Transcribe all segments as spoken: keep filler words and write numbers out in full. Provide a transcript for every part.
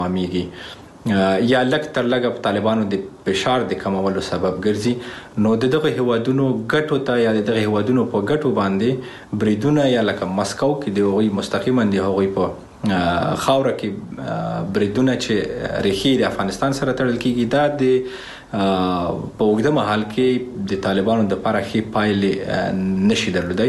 میږي یا لږ تر لږه په طالبانو د فشار د کمولو سبب ګرځي. نو د دغه هیوادونو ګټو ته یا د دغه هیوادونو په ګټو باندې بریدونه یا لکه مسکو کې د هغوی مستقیما د هغوی په خاوره کې بریدونه چې ریښې د افغانستان سره تړل کیږي دا د په اوږده مهال کې د طالبانو د لپاره ښې پایلې نشي درلودی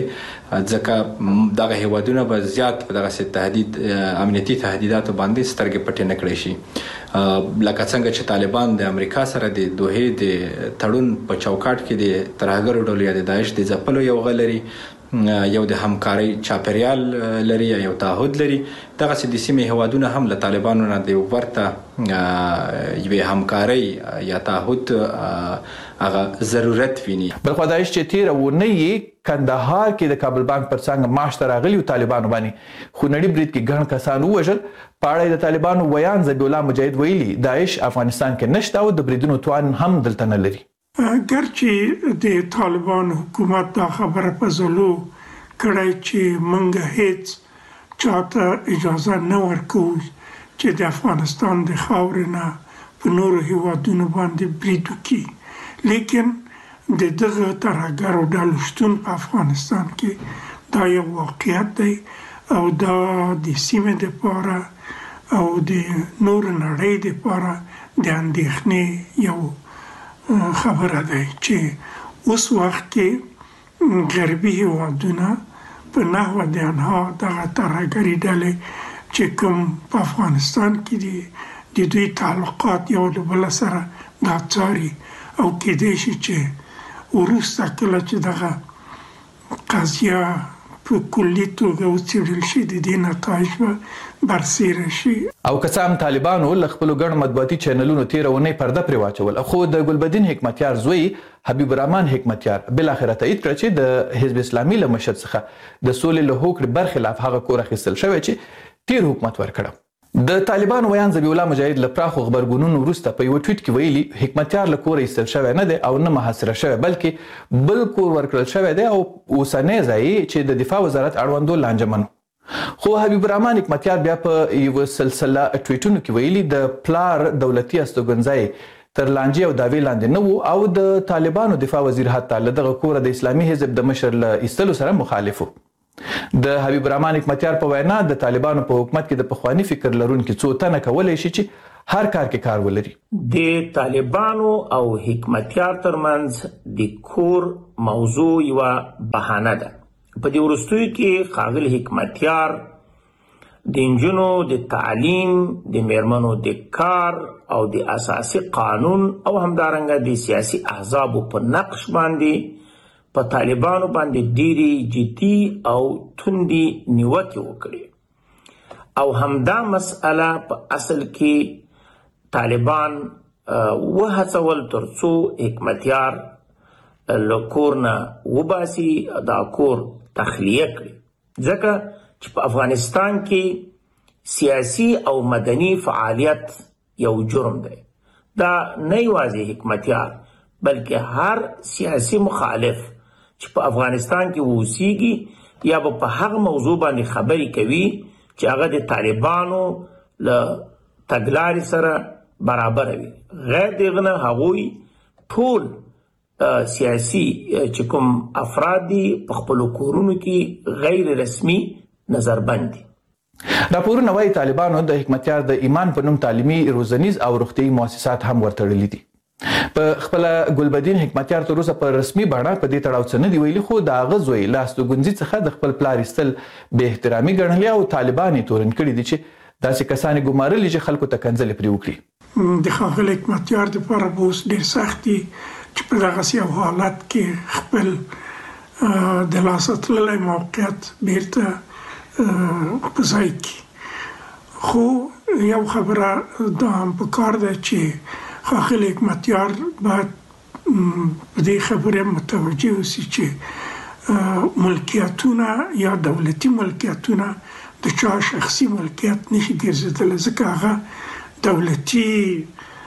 ځکه دغه هیوادونه به زیات په دغه تهدید امنیتي تهدیداتو باندې سترګې پټې نه کړی شي لکه څنګه چې طالبان د امریکا سره د دوحې د تړون په چوکاټ کې د ترهګرو ډلو یا د داعش د ځپلو یو غلري یو د همکاري چاپریال لري یا یو تعهد لري دغه سي د سیمې هوادونه هم له طالبانو نه د ورته یوه همکاري یا تعهد هغه ضرورت ویني. بل خو داعش چې تیر ونه یې کندهار کې د کابل بانک پر څنګه ماش ته راغلي طالبانو باندې خونړي برید کې ګڼ کسان ووژل. په اړه د طالبانو ویان ذبیح الله مجاهد ویلي داعش افغانستان کې نشته او د بریدونو توان هم دلته نه لري. ګرچې د طالبان حکومت دا خبره په زلو کړی چې موږ هیڅ چاته اجازه نه ورکوو چې د افغانستان د خاورې نه په نورو هیوادونو باندې برید وکړي لیکن د دغه ترهګرو ډلو شتون په افغانستان کې دا یو واقعیت دی او دا د سیمې دپاره او د نورو نړۍ دپاره د اندېښنې یو خبره ده چې اوس وخت کې غربي هیوادونه په نحو د انها دغه ترهګري ډلې چې کوم په افغانستان کې دي د دوی تعلقات یو له بل سره دا څاري او کېدای شي چې وروسته کله چې دغه قضیه په کلي توګه وڅېړل شي د دې نتایج به برسېره شي. او که څه هم طالبانو له خپلو ګڼو مطبوعاتي چینلونو تېره اونۍ پرده پرې واچول خو د ګلبدین حکمتیار زوی حبیب الرحمن حکمتیار بالاخره تایید کړه چې د حزب اسلامي له مشر څخه د سولې له هوکړې برخلاف هغه کور اخیستل شوی چې تیر حکومت ورکړه. د طالبانو ویان ذبیح الله مجاهد له پراخو غبرګونونو وروسته په یو ټویټ کې ویلي حکمتیار له کوره ایستل شوی نه دی او نه محاصره شوی بلکې بل کور ورکړل شوی دی او اوسنی ځای چې د دفاع وزارت اړوندو لانجمن. خو حبیب الرحمن حکمتیار بیا په یو سلسله ټویټونو کې ویلي د پلار دولتي استوګنځای تر لانجې او دعوې لاندې نه وو او د طالبانو دفاع وزیر حتی له دغه کوره د اسلامي حزب د مشر له ایستلو سره مخالف و. د حبیب الرحمن حکمتیار په وینا د طالبانو په حکومت کې د پخوانی فکر لرونکي څو تنه کولی شي چې هر کار کې کار ولري. د طالبانو او حکمتیار ترمنځ د کور موضوع یوه بهانه ده. په دې وروستیو کې ښاغلي حکمتیار د نجونو د تعلیم د میرمنو د کار او د اساسي قانون او همدارنګه د سیاسي احزابو په نقش باندې په طالبانو باندې ډېرې جدي او توندې نیوکې وکړې او همدا مسئله په اصل کې طالبان وهڅول تر څو حکمتیار له کور نه وباسي دا کور تخلیه کړي ځکه چې په افغانستان کې سیاسي او مدني فعالیت یو جرم دی. دا نه یوازې حکمتیار بلکې هر سیاسي مخالف چې په افغانستان کې اوسیږي یا به په هغه موضوع باندې خبرې کوي چې هغه د طالبانو له تګلارې سره برابر وي. غیر دغه نه هغوی ټول سیاسي چې کوم افراد دي په خپلو کورونو کې غیر رسمي نظربند دي. راپورونه وایي طالبانو د حکمتیار د ایمان په نوم تعلیمي روزنیز او روغتیایي مؤسسات هم ورتړلي دي. په خپله ګلبدین حکمتیار تر اوسه په رسمي بڼه په دې تړاو څه نه دي ویلي خو د هغه زوی له استوګنځي څخه د خپل پلار ایستل بې احترامي ګڼلي او طالبان یې تورن کړي دي چې داسې کسان یې ګمارلي چې خلکو ته کنځلې پرې وکړي. د ښاغلي حکمتیار دپاره به اوس ډېر سخت دي چې په دغسې یو حالت کې خپل د لاسه تللی موقعیت بیرته په ځای کړي. خو یو خبره دا هم پکار ده چې ښاغلي حکمتیار باید په دې خبرې متوجه اوسي چې ملکیتونه یا دولتي ملکیتونه د چا شخصي ملکیت نشي ګرځېدلی ځکه هغه دولتي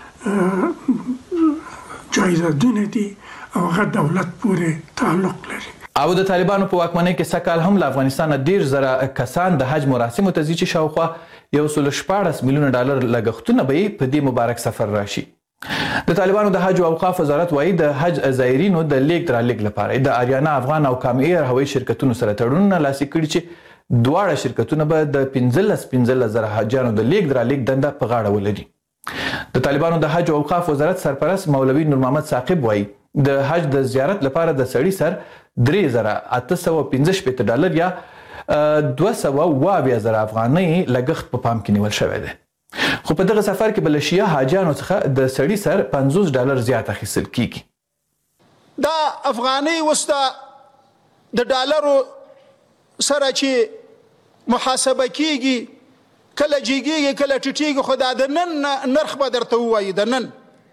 جایدادونه دي او هغه دولت پورې تعلق لري. او د طالبانو په واکمنۍ کې سږ کال هم له افغانستانه ډېر زره کسان د حج مراسمو ته ځي چې شاوخوا یو سل شپاړس میلیونه ډالر لګښتونه به په دې مبارک سفر راشي. د طالبانو د حج او اوقاف وزارت وایي د حج زایرینو د لیږد رالېږد لپاره د آریانا افغان او کام ایر هوایي شرکتونو سره تړونونه لاسلیک کړي چې دواړه شرکتونه به د پنځلس پنځلس زره حاجیانو د لیږد رالېږد دنده په غاړه ولري. د طالبانو د حج او اوقاف وزارت سرپرست مولوي نور محمد ثاقب وایي د حج د زیارت لپاره د سړي سر درې زره اته سوه پنځه شپېته ډالر یا دوه سوه اووه اویا زره افغانۍ لګښت په پام کې نیول شوی دی. خو په دغه سفر کې به له شیعه حاجیانو څخه د سړي سر پنځوس ډالر زیات اخیستل کیږي. دا افغانۍ اوس د ډالرو سره چې محاسبه کیږي کله جیږي کله ټیټیږي، خو دا د نن نرخ به درته ووایي د نن.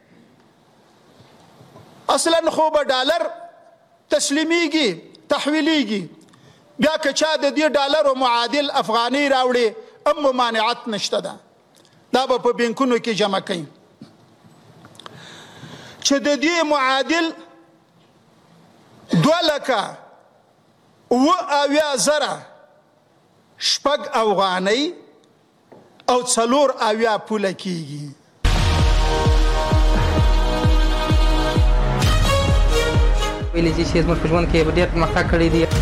اصلا خو به ډالر تسلیمیږي تحویلیږي، بیا که چا د دې ډالرو معادل افغانۍ راوړي هم ممانعت نشته ده، دا به په بینکونو کې جمع کوي چې د دې معادل دوه لکه اوه اویا زره شپږ افغانۍ او څلور اویا پوله کیږي. ویلې چې زموږ په ژوند کې ډېر پرمختګ کړی دی.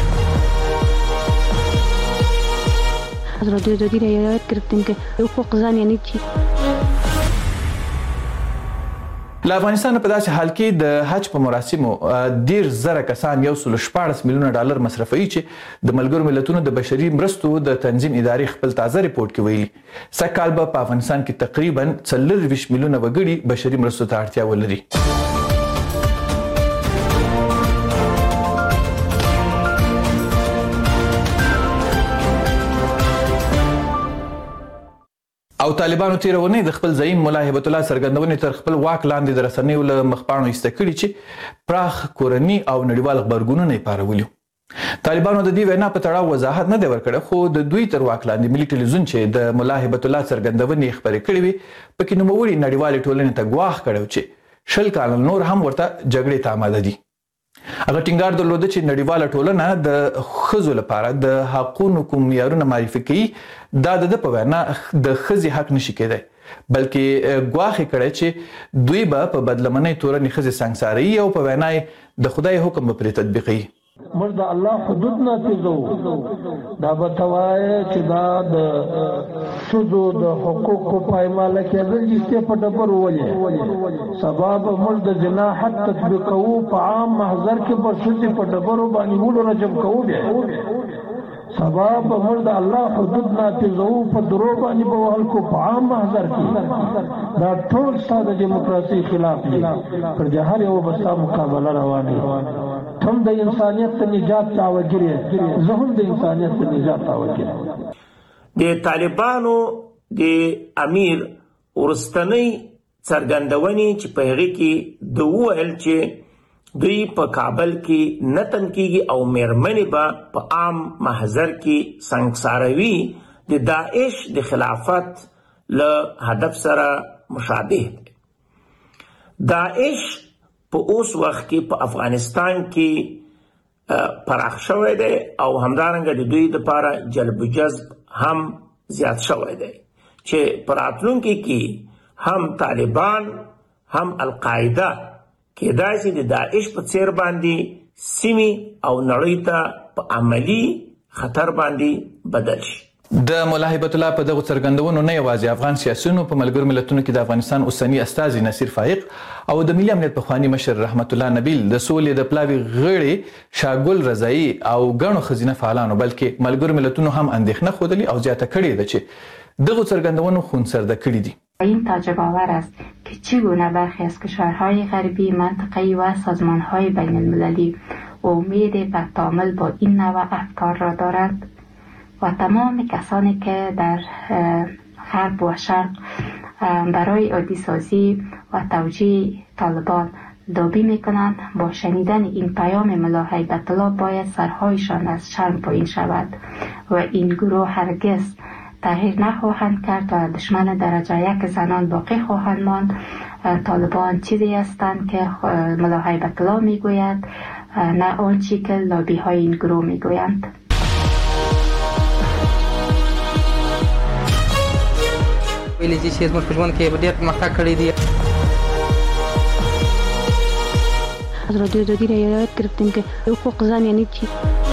حضرت رادیو رعایت گرفتیم که حقوق زن یعنی چی. له افغانستان په داسې حال کې د حج په مراسمو ډیر زره کسان یو سل شپاړس میلیونه ډالر مصرفوي چې د ملګرو ملتونو د بشري مرستو د تنظیم ادارې خپل تازه ریپورت کې ویلي سږ کال به په افغانستان کې تقریبا څلرویشت میلیونه وګړي بشري مرستو ته اړتیا ولري. او طالبانو تیر ونې د خپل زعیم مولا هبت الله څرګندونې تر خپل واک لاندې د رسنیو له مخپاڼو ایسته کړي چې پراخ کورني او نړیوال غبرګونونه یې پارولي. طالبانو د دې وینا په تړاو وضاحت نه دی ورکړی، خو د دوی تر واک لاندې ملي ټلویزیون چې د مولا هبت الله څرګندونې خپرې کړې وي پکې نوموړي نړیوالې ټولنې ته ګواښ کړی چې شل کاله نور هم ورته جګړې ته آماده دي. هغه ټینګار درلوده چې نړیواله ټولنه د ښځو لپاره د حقونو کوم معیارونه معرفي کوي دا د ده په وینا د ښځې حق نشي کېدی، بلکې ګواښ یې کړی چې دوی به په بدلمنۍ تورنې ښځې سنګساروي او په وینا یې د خدای حکم به پرې تطبیقوي. موږ د الله حدود نافظوو، دا به ته وایې چې دا د ښځو د حقوقو پایماله کېدل چې په ډبرو ولې سبا به موږ د زنا حد تطبیقوو، په عام محضر کې به ښځې په ډبرو باندې وړو رجم کوو، بیا سبا به موږ د الله حدود نافظوو، په درو باندې به وهل کو په عام محضر کې. دا ټول ستا د ډیموکراسۍ خلاف دي، پر دې هر یوه به ستا مقابله روانه. هم د انسانیت ته نجات دعوګیر یې، زه هم د انسانیت ته نجات دعوګیر یم. د طالبانو د امیر ورستنۍ څرګندونې چې په هغې کې د وویل چې دوی په کابل کې نه تن کیږي او میرمنې به په عام محضر کې سنګساروي د داعش د خلافت له هدف سره مشابه دی. داعش په اوس وخت کې په افغانستان کې پراخ شوی دی او همدارنګه د دوی لپاره جلب و جذب هم زیات شوی دی چې په راتلونکي کې هم طالبان هم القاعده کېدای شي د داعش په څیر باندې سیمې او نړۍ ته په عملي خطر باندې بدل شي. د مولا هبت الله په دغه څرګندونو نه یوازې افغان سیاسیونو په ملګرو ملتونو کې د افغانستان اوسنی استازي نصیر فائق او د ملي امنیت پخوانی مشر رحمت الله نبیل د سولې د پلاوي غړي شاګل رضایی او ګڼو ښځینه فعالانو بلکې ملګرو ملتونو هم اندېښنه ښودلې او زیاته کړې ده چې دغه څرګندونو خونسرده کړي دي. این تعجب آور است که چگونه برخی از کشورهای غربی منطقه‌ای و سازمانهای بین المللی امید به تعامل با این نوع افکار را دارند و تمام کسانی که در غرب و شرق برای عادی سازی و توجیه طالبان لابی میکنند با شنیدن این پیام مولا هیبت الله باید سرهایشان از شرم پایین شود و این گروه هرگز تغییر نخواهند کرد و دشمن درجه یک زنان باقی خواهند ماند. طالبان چیزی هستند که مولا هیبت الله میگوید نه آنچه که لابی های این گروه میگویند. ویلي چې زموږ په ژوند کې ډېر پرمختګ کړی دی. از رادیو آزادی رعایت گرفتیم که حقوق زن یعنی چی.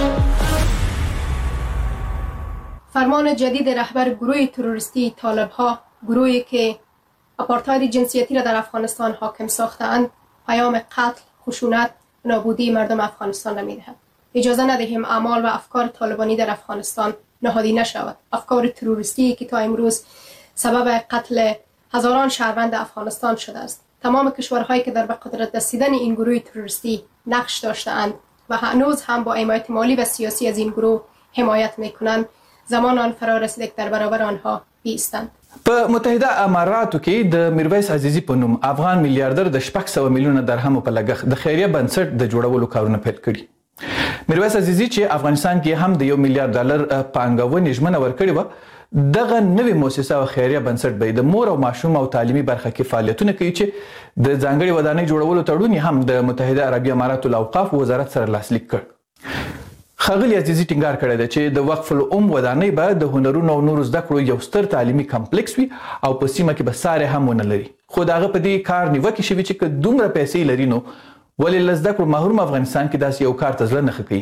فرمان جدید رهبر گروه تروریستی طالب‌ها، گروهی که آپارتاید جنسیتی را در افغانستان حاکم ساختند، پیام قتل، خشونت، نابودی مردم افغانستان را می‌دهد. اجازه ندهیم اعمال و افکار طالبانی در افغانستان نهادینه شود. افکار تروریستی که تا امروز سبب قتل هزاران شهروند افغانستان شده است. تمام کشورهایی که در به قدرت رسیدن این گروه تروریستی نقش داشته‌اند و هنوز هم با حمایت مالی و سیاسی از این گروه حمایت می‌کنند، زمان آن فرا رسیده که در برابر آنها بایستند. په متحده اماراتو کې د میرویس عزیزي په نوم افغان میلیارډر د شپږ سوه میلیونه درهمو په لګښت د خیریه بنسټ د جوړولو کارونه پیل کړي. میرویس عزیزي چې افغانستان کې هم د یو میلیارډ ډالر پانګونې ژمنه ورکړې وه، دغه نوې مؤسسه او خیریه بنسټ به د مور او ماشوم او تعلیمي برخه کې فعالیتونه کوي چې د ځانګړې ودانۍ جوړولو تړون هم د متحده عربي اماراتو الاوقاف وزارت سره لاسلیک کړ. ښاغلي عزیزي ټینګار کړی دی چې د وقف العم ودانۍ به د هنرونو او نورو زده کړو یو ستر تعلیمي کمپلیکس وي او په سیمه کې به سارې هم ونه لري. خو د هغه په دې کار نیوکې شوي چې که دومره پیسې لري نو ولې له زده کړو محروم افغانستان کې داسې یو کار ته زړه نه ښه کوي.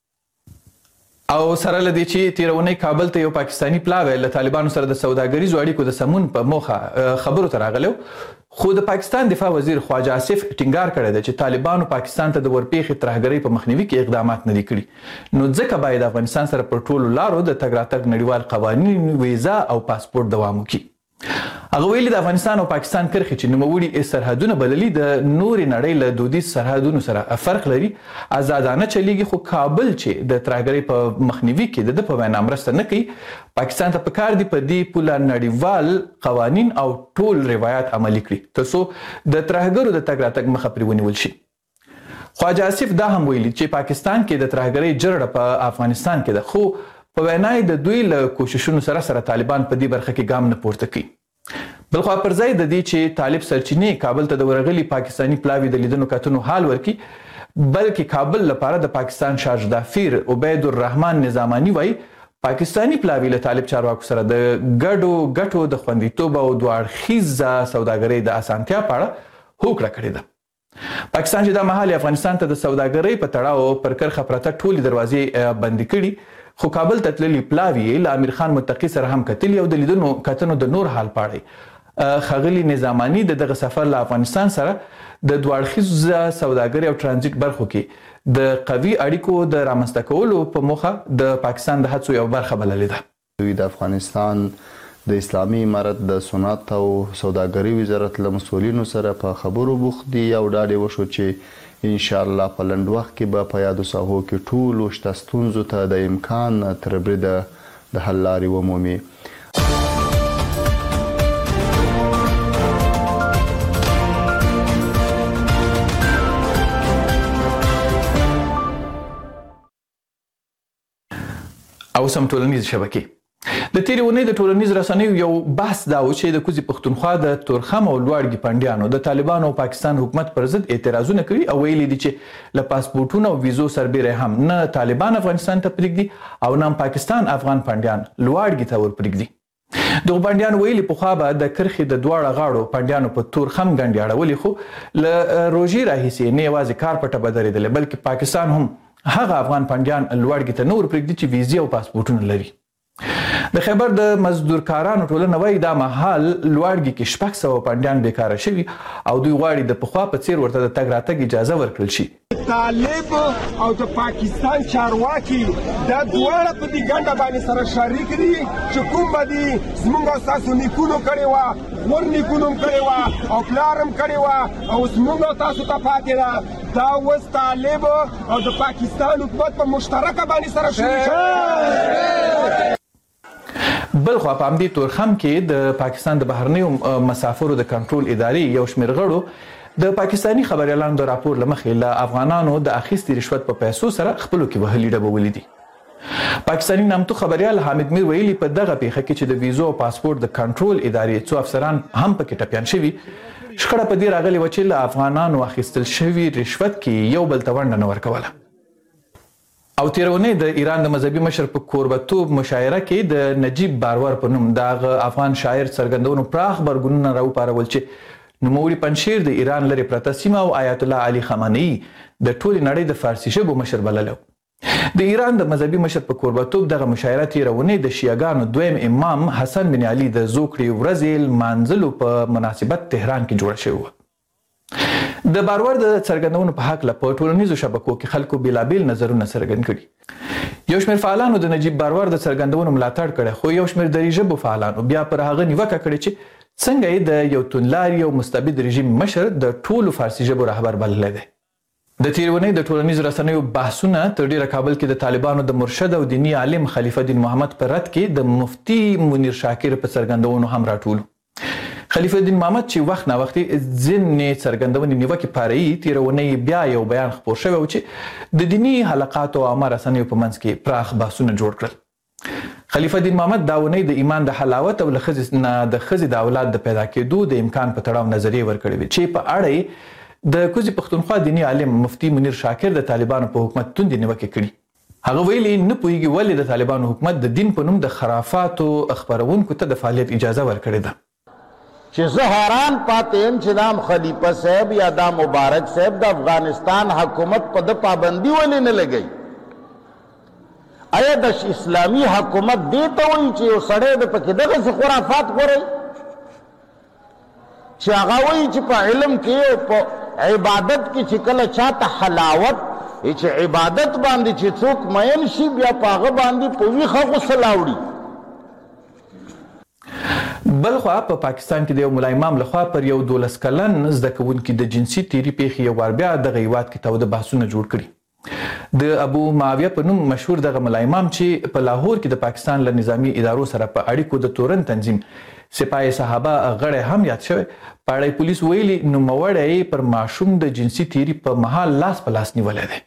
او سره له دې چې تېره اونۍ کابل ته یو پاکستاني پلاوی له طالبانو سره د سوداګریزو اړیکو د سمون په موخه خبرو ته راغلی و، خو د پاکستان دفاع وزیر خواجه آصف ټینګار کړی دی چې طالبانو پاکستان ته د ورپېښې ترهګرۍ په مخنیوي کې اقدامات نه دي کړي، نو ځکه باید افغانستان سره پر ټولو لارو د تګ راتګ نړیوال قوانین، ویزا او پاسپورټ دوام وکړي. هغه ویلي د افغانستان او پاکستان کرښې چې نوموړي سرحدونه بللي د نورې نړۍ له دودیز سرحدونو سره فرق لري، ازادانه چلیږي، خو کابل چې د ترهګرۍ په مخنیوي کې د ده په وینا مرسته نه کوي، پاکستان ته پکار دي په دې پوله نړیوال قوانین او ټول روایات عملي کړي تر څو د ترهګرو د تګ راتګ مخه پرې ونیول شي. خواجه آصف دا هم ویلي چې پاکستان کې د ترهګرۍ جرړه په افغانستان کې ده، خو په وینا د دوی له کوششونو سره سره طالبان په دې برخه کې ګام نه پورته کوي. بلخوا پر ځای د دې چې طالب سرچینې کابل ته د ورغلي پاکستاني پلاوي د لیدنو کتنو حال ورکړي، بلکې کابل لپاره د پاکستان شارج دافیر عبید الرحمن نظامانی وایي پاکستاني پلاوي له طالب چارواکو سره د ګډو ګټو د خوندیتوب او دوه اړخیزه سوداګرۍ د اسانتیا په اړه هوکړه کړې ده. پاکستان چې دا مهال افغانستان ته د سوداګرۍ په تړاو پر کرښه پرته ټولې دروازې بندې کړي، خو کابل ته تللي پلاوي له امیر خان متقي سره هم کتلي او د لیدنو کتنو د نور حال پاړی. ښاغلي نظامانی د دغه سفر له افغانستان سره د دوه اړخیزه سوداګرۍ او ترانزیت برخو کې د قوي اړیکو د رامنځته کولو په موخه د پاکستان د هڅو یو برخه بللې ده. دوی د افغانستان د اسلامي امارت د صنعت او سوداګرۍ وزارت له مسؤلینو سره په خبرو بوخت دي او ډاډ یې وشو چې ان شاء الله په لنډ وخت کې به په یادو ساحو کې ټولو شته ستونزو ته د امکان تر بریده د حل لارې ومومي. او سم ټولنیز شبکې د تیرې اونۍ د ټولنیز رسنیو یو بحث دا و چې د کوزي پښتونخوا د تورخم او لوړګي پنډیانو د طالبانو او پاکستان حکومت پر ضد اعتراضونه کوي او ویلي دي چې له پاسپورټونو او ویزو سربیره هم نه طالبان افغانستان ته پرېږدي او نه پاکستان افغان پنډیان لوړګي ته ورپرېږدي. دغه پنډیان ویلي پخوا به د کرښې د دواړه غاړو پنډیانو په تورخم ګنډې اړولې، خو له روژې راهیسې نه یوازې کار پټه به درېدلې بلکې پاکستان هم هغه افغان پنډیان لوړګي ته نه ورپرېږدي چې ویزې او پاسپورټونه لري. د خیبر د مزدورکارانو ټولنه وایي دا مهال لوړګي کې شپږ سوه پنډیان بیکاره شوي او دوی غواړي د پخوا په څیر ورته د تګ راتګ اجازه ورکړل شي. طالب او د پاکستان چارواکي دا دواړه په دې ګنډه باندې سره شریک دي چې کوم به دي زموږ او ستاسو نیکونو کړې وه، ور نیکونو هم کړې وه او پلار هم کړې وه او زموږ او تاسو ته پاتې ده. دا اوس طالب او د پاکستان حکومت په مشترکه باندې سره شریک. بلخوا په همدې تورخم کې د پاکستان د بهرنیو مسافرو د کنټرول ادارې یو شمېر غړو د پاکستاني خبریالانو د راپور له مخې له افغانانو د اخیستې رشوت په پیسو سره خپلو کې وهلي ډبولي دي. پاکستاني نامتو خبریال حامد میر ویلي په دغه پیښه کې چې د ویزو او پاسپورټ د کنټرول ادارې څو افسران هم پکې ټپیان شوي، شخړه په دې راغلې وه چې له افغانانو اخیستل شوي رشوت کې یو بل ته ونډه نه ورکوله او تیرونه د ایران د مذهبي مشر په کوربتوب مشاعره کې د نجیب باروار په نوم د افغان شاعر څرګندونو پراخ برګونونه راوپارول چې نوموړي پنځیر د ایران لري پرته سیمه او آیت الله علي خامنه‌ای د ټولې نړۍ د فارسي ژبو مشر بللو. د ایران د مذهبي مشر په کوربتوب دغه مشاعره تیرونه د شیعاګانو دویم امام حسن بن علي د زوکړې ورځې لمانځلو په مناسبت تهران کې جوړه شوې وه. د باروار د څرګندونو په حق له په ټولنیزو شبکو کې خلکو بیلابیل نظرونه څرګند کړي. یو شمېر فعالانو د نجیب باروار د څرګندونو ملاتړ کړی، خو یو شمېر دري ژبو فعالانو بیا پر هغه نیوکه کړې چې څنګه یې د یو توندلاري او مستبد رژیم مشر د ټولو فارسي ژبو رهبر بللی دی. د تیرونې د ټولنیزو رسنیو بحثونه تر ډیره کابل کې د طالبانو د مرشد او دینی عالم خلیفه الدین محمد پر رد کې د مفتی منیر شاکر په څرګندونو هم راټول. خلیفه الدین محمد چې وخت نه وخت ځینې څرګندونې نیوکې پارهیي تیرونې بیا یو بیان خپور شوی و چې د دینی حلقاتو او عامه رسنیو په منځ کې پراخ بحثونه جوړ کړل. خلیفه الدین محمد دا ونې د ایمان د حلاوت او له ښځې نه د ښځې د اولاد د پیدا کېدو د امکان په تړاو نظریې ورکړې وې چې په اړه د کوزي پښتونخوا دینی عالم مفتی منیر شاکر د طالبانو په حکومت توندې نیوکې کړي. هغه ویلي نه پوهیږي ولې د طالبانو حکومت د دین په نوم د خرافاتو خپرونکو ته د فعالیت اجازه ورکړې ده. چې زه حیران پاتې یم چې دا خلیفه صاحب یا دا مبارک صاحب د افغانستان حکومت په د پابندي ولې نه لګوي. آیا د اسلامي حکومت دې ته وایي چې یو سړی د پکې دغسې خرافات غوروي چې هغه وایي چې په علم کې او په عبادت کې چې کله چاته حلاوت چې عبادت باندې چې څوک مین شي بیا په هغه باندې په ویښه غسل اوړي. بلخوا په پاکستان کې د یو ملا امام لخوا پر یو دولس کلن زده کوونکي د جنسي تیري پیښې یو وار بیا دغه هیواد کې تاوده بحثونه جوړ کړي. د ابو معاویه په نوم مشهور دغه ملا امام چې په لاهور کې د پاکستان له نظامی ادارو سره په اړیکو د تورن تنظیم سپاه صحابه غړی هم یاد شوی، پاړی پولیس ویلي نوموړی پر ماشوم د جنسي تیري په مهال لاس په لاس نیولی دی.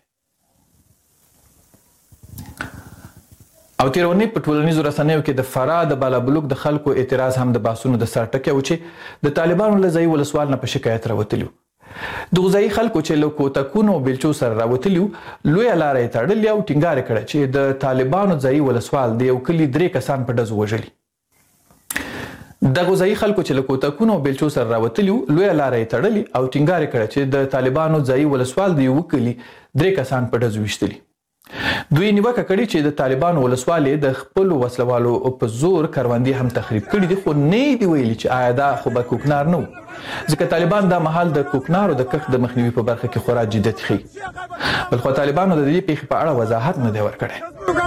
او تیرونې په ټولنیزو رسنیو کې د فراه د بالابلوک د خلکو اعتراض هم د بحثونو د سر ټکی و چې د طالبانو له ځایي ولسوال نه په شکایت راوتلي. دغو ځایي خلکو چې له کوتکونو او بیلچو سره راوتلي لویه لاره یې تړلې او ټینګار کړه چې د طالبانو ځایي ولسوال د یو کلي درې کسان په ډزو وژلي. دغه ځایي خلکو چې له کوتکونو او بیلچو سره راوتلي لویه لاره یې تړلې او ټینګار کړه چې د طالبانو ځایي ولسوال د یو کلي درې کسان په ډزو ویشتلي. دوی نیوکه کړې چې د طالبانو ولسوال د خپلو وسلوالو په زور کروندې هم تخریب کړي دي، خو نه دي ویلي چې آیا دا خو به کوکنار نه و، ځکه طالبان دا مهال د کوکنارو د کښت د مخنیوي په برخه کې خورا جدیت ښیي. بلخو طالبانو د دې پیښې په اړه وضاحت نه دی ورکړی.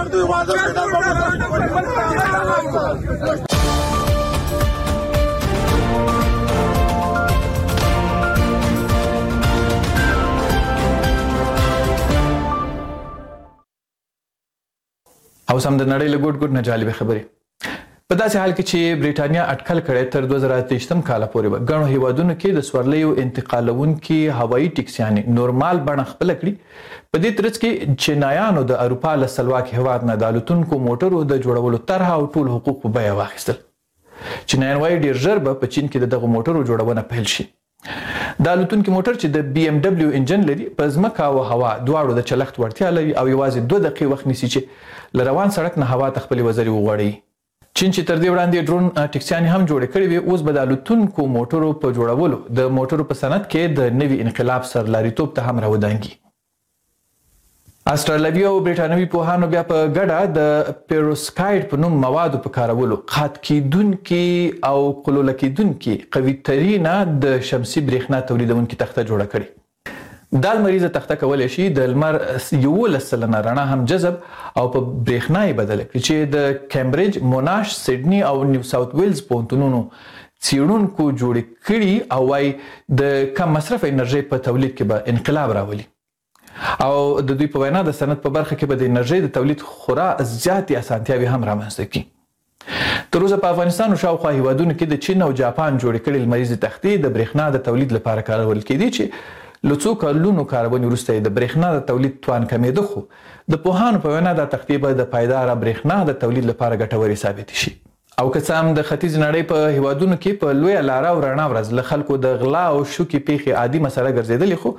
او سم د نړۍ له ګوټ ګوټ نه جالبې خبرې. په داسې حال کې چې بریټانیا اټکل کړی تر دوه زره اته ویشتم کاله پورې به ګڼو هیوادونو کې د سورلیو انتقالونکي هوایي ټکسیانې نورمال بڼه خپله کړي. په دې ترڅ کې چینایانو د اروپا له سلواک هیواد نه د الوتونکو موټرو د جوړولو طرحه او ټول حقوق په بیه واخیستل. چینایان وایي ډېر ژر به په چین کې د دغو موټرو جوړونه پیل شي. دا الوتونکي موټر چې د بي ام ډبلیو انجن لري په ځمکه او هوا دواړو د چلښت وړتیا لري او یوازې دوه دقیقې وخت نیسي چې له روان سړک نه هوا ته خپلې وزرې وغوړوي. چین چې تر دې وړاندې ډرون ټکسیانې هم جوړې کړې وې، اوس به د الوتونکو موټرو په جوړولو د موټرو په صنعت کې د نوي انقلاب سرلاریتوب ته هم راودانګي. استرالوي او برټانوي پوهانو بیا په ګډه د پیروسکایډ په نوم موادو په کارولو قات کیدونکي او قلوله کیدونکي قوي ترینه د شمسي برېښنا تولیدونکي تخته جوړه کړې. دا لمریزه تخته کولی شي د لمر یولس سلنه رڼا هم جذب او په برېښنا یې بدله کړي چې د کیمبریج، موناش، سیډني او نیو ساوث ویلز پوهنتونونو څیړونکو جوړې کړي او وايي د کم مصرف انرژۍ په تولید کې به انقلاب راولي. او د دوی په وینا د صنعت په برخه کې به د انرژۍ د تولید خورا زیاتې اسانتیاوې هم رامنځته کړي. تر اوسه په افغانستان او شاوخوا هیوادونو کې د چین او جاپان جوړې کړي لمریزې تختې د برېښنا د تولید لپاره کارول کېدې چې له څو کلونو کارونې وروسته یې د برېښنا د تولید توان کمېده، خو د پوهانو په وینا دا تختې به د پایداره برېښنا د تولید لپاره ګټورې ثابتې شي. او که څه هم د ختیځ نړۍ په هیوادونو کې په لویه لاره او رڼا ورځ له خلکو د غلا او شوکې پیښې عادي مسله ګرځېدلې، خو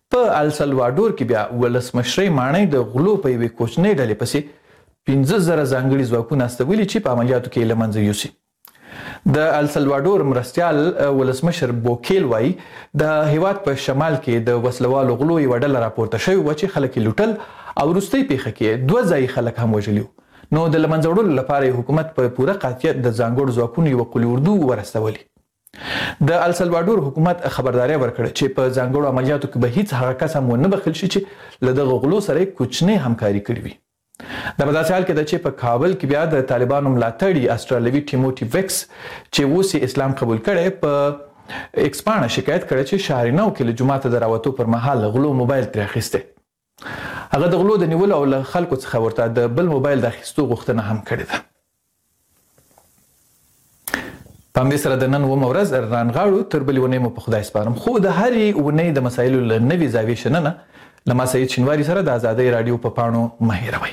په السلوادور کې بیا ولسمشرۍ ماڼۍ د غلو په یوې کوچنۍ ډلې پسې پنځه زره ځانګړي ځواکونه استولي چې په عملیاتو کې یې له منځه یوسي. د السلوادور مرستیال ولسمشر بوکیل وایي د هیواد په شمال کې د وسلوالو غلو یوه ډله راپورته شوې وه چې خلک یې لوټل او وروستۍ پیښه کې دوه ځایي خلک هم وژلي وو. نو د له منځه وړلو لپاره یې حکومت په پوره قاطعیت د ځانګړو ځواکونو یوه قوي اردو ورستولي. د السلوادور حکومت خبرداری ورکړه چې په ځانګړو عملیاتو کې به هیڅ هغه کس هم ونه بخښل شي چې له دغه غلو سره یې کوچنۍ همکاري کړې وي. دا په داسې حال کې ده چې په کابل کې بیا د طالبانو ملاتړي اسټرالوي ټیموټي ویکس چې اوس یې اسلام قبول کړی په ایکس پاڼه شکایت کړی چې شهرینو کې له جوماته د راوتو پر مهال غلو موبایل ترې اخیستی. هغه د غلو د نیولو او له خلکو څخه ورته د بل موبایل د اخیستو غوښتنه هم کړې ده. په همدې سره د نن اوومه ورځ رانغاړو، تر بلې اونۍ مو په خدای سپارم. خو د هرې اونۍ د مسایلو له نوې زاویې شننه له ما سعید شینواري سره د ازادۍ راډیو په پاڼو مه هېروئ.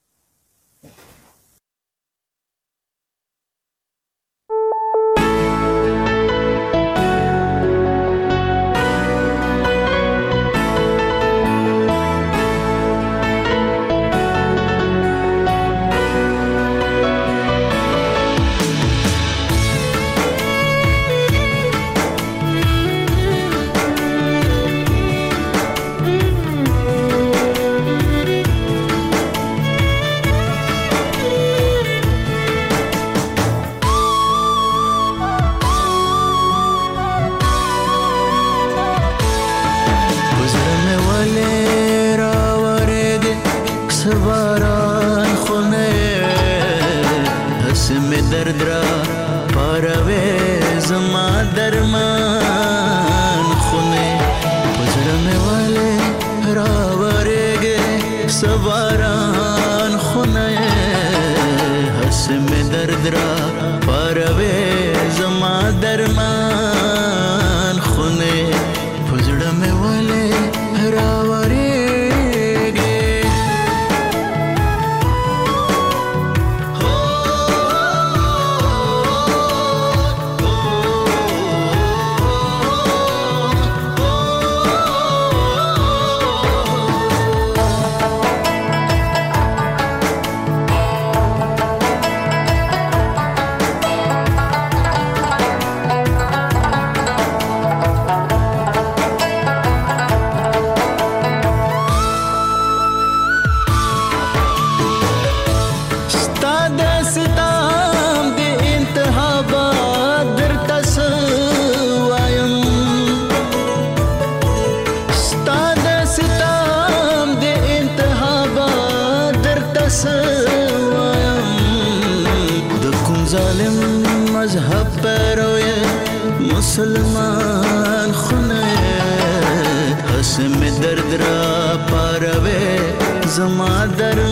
مسلمان خونه حسم درد را پاروي زما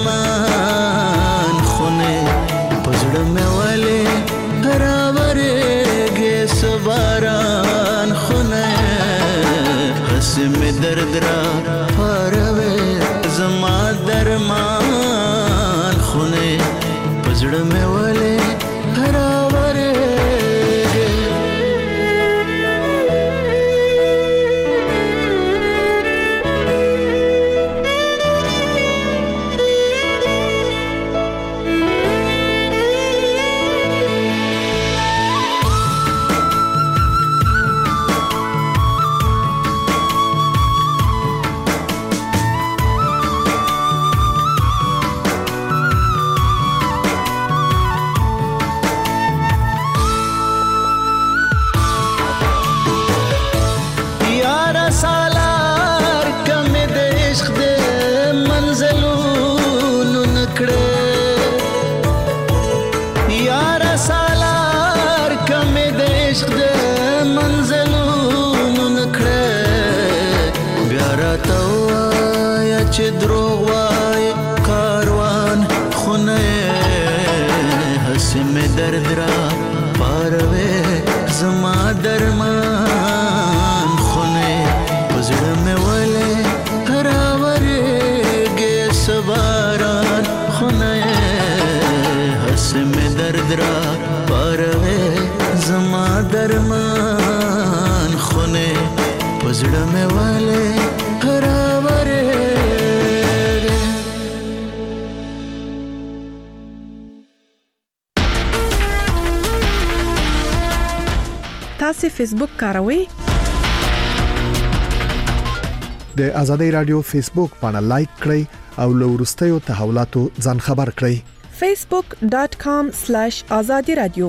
درمان خونه پزړه مې ولې راورېږي سباران خونه حسم درد را پاروي زما درمان خونه پزړه مې ولې چې دروغ وای کاروان خونه حسم درد را پاروي زما درمان خونه پزړه مې ولې راورېږي سباران خونه حسم درد را پاروي زما درمان خونه پزړه مې ولې راورېږې. تاسو فیسبوک کاروئ؟ د ازادي رادیو فیسبوک باندې لایک کړئ او له وروستیو تحولاتو ځان خبر کړئ. facebook dot com slash azadi radio.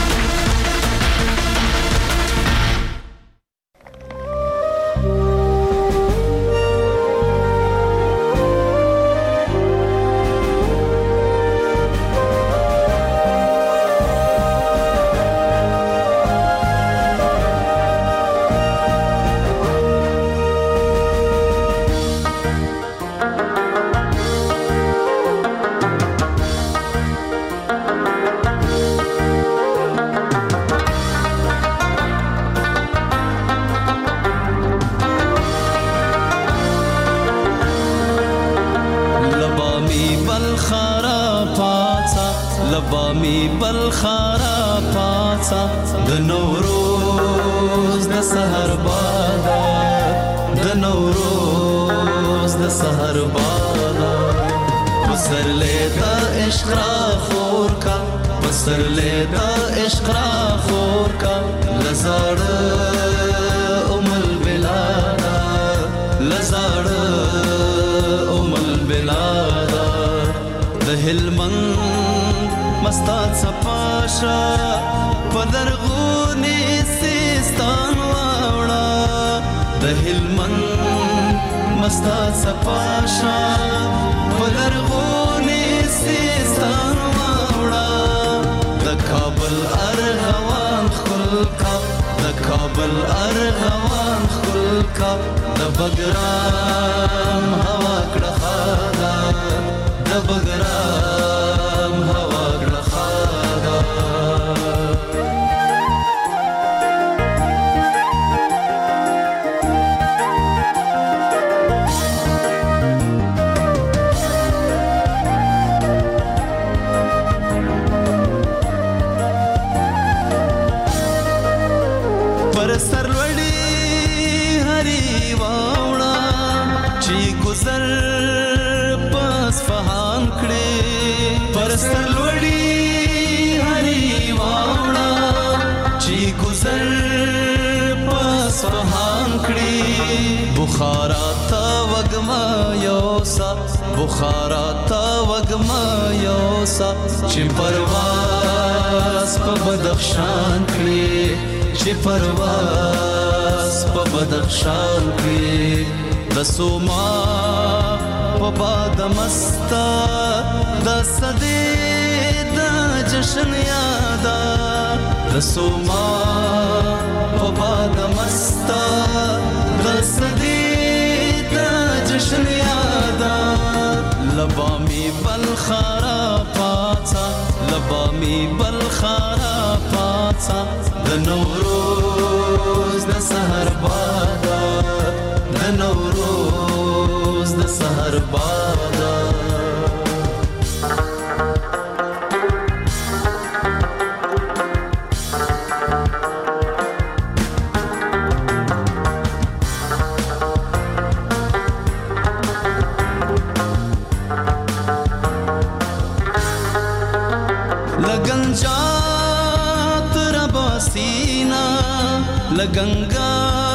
لګنګا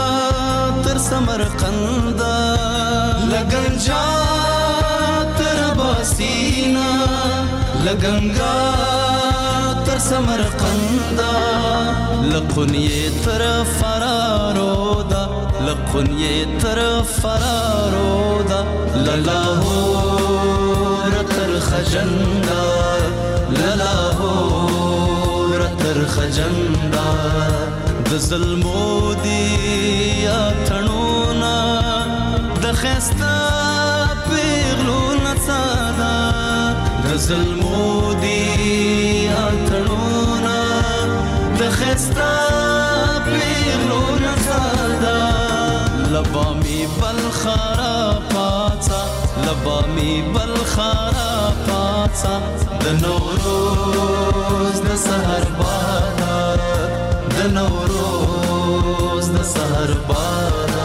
تر سمرقند لګنجا تر باسینا لګنګا تر سمرقند لقنیه تر فرارودا لقنیه تر فرارودا للاهور تر خجندا للاهور تر خجندا د ظلمو دی اتنونا د خستا پیغلو نڅادا د ظلمو دی اتنونا د خستا پیغلو نڅادا لبامی بلخرا پاتا لبامی بلخرا پاتا د نوروز د سحر بادا د نوروز د سحر بادا